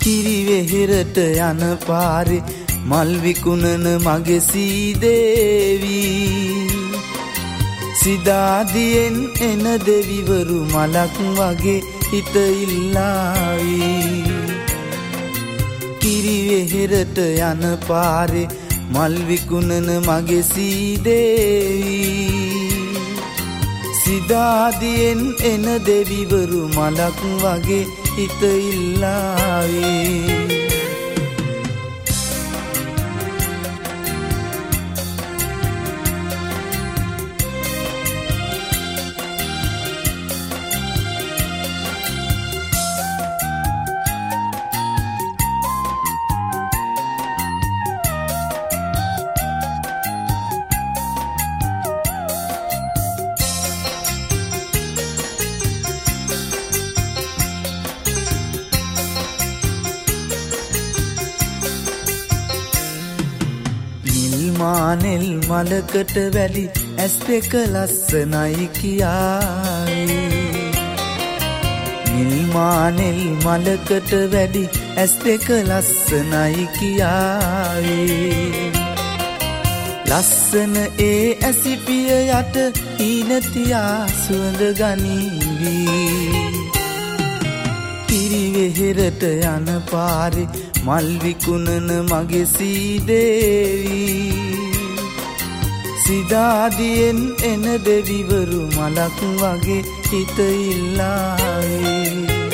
කිරිවෙහෙරට යන පාරේ මල් විකුණන මගේ සීදේවී සිදාදියෙන් එන දෙවිවරු මලක් වගේ හිත ඉල්ලාවී කිරිවෙහෙරට යන පාරේ මල් විකුණන මගේ සීදේවී සිදාදියෙන් එන දෙවිවරු මලක් වගේ හිත ඉල්ලාවේ මානෙල් මලකට වැලි ඇස් දෙක ලස්සනයි කියාවේ නිල් මානෙල් මලකට වැලි ඇස් දෙක ලස්සනයි කියාවේ ලස්සන ඒ ඇසිපිය යට ඊනතියා සුවඳ ගනීවී කිරිවෙහෙරට යන පාරේ මල් විකුණන මගේ සීදේවී සිදාදියෙන් එන දෙවිවරු මලක් වගේ හිත ඉල්ලාවේ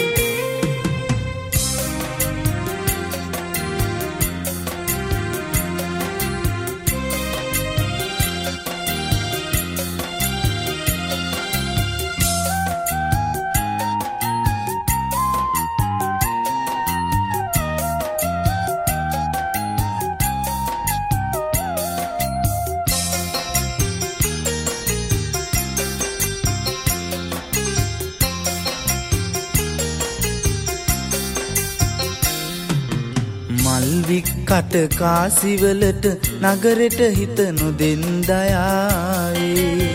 මල්වික්කට කාසිවලට නගරෙට හිත නොදෙන්දයාවේ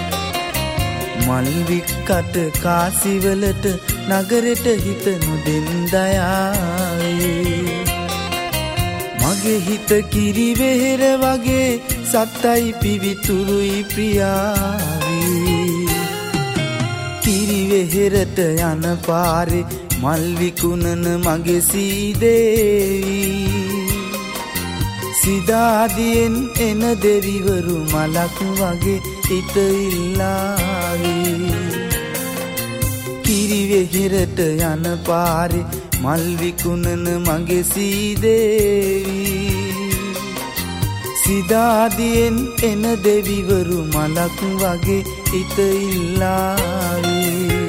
මල්වික්කට කාසිවලට නගරෙට හිත නොදෙන්දයාවේ මගේ හිත කිරිවෙහෙර වගේ සත්තයි පිවිතුරුයි ප්‍රියාවේ කිරිවෙහෙරට යන පාරේ මල් විකුණන මගේ සීදේවී සිදාදියෙන් එන දෙවිවරු මලක් වගේ හිත ඉල්ලාවේ කිරිවෙහෙරට යන පාරේ මල් විකුණන මගේ සීදේවී සිදාදියෙන් එන දෙවිවරු මලක් වගේ හිත ඉල්ලාවේ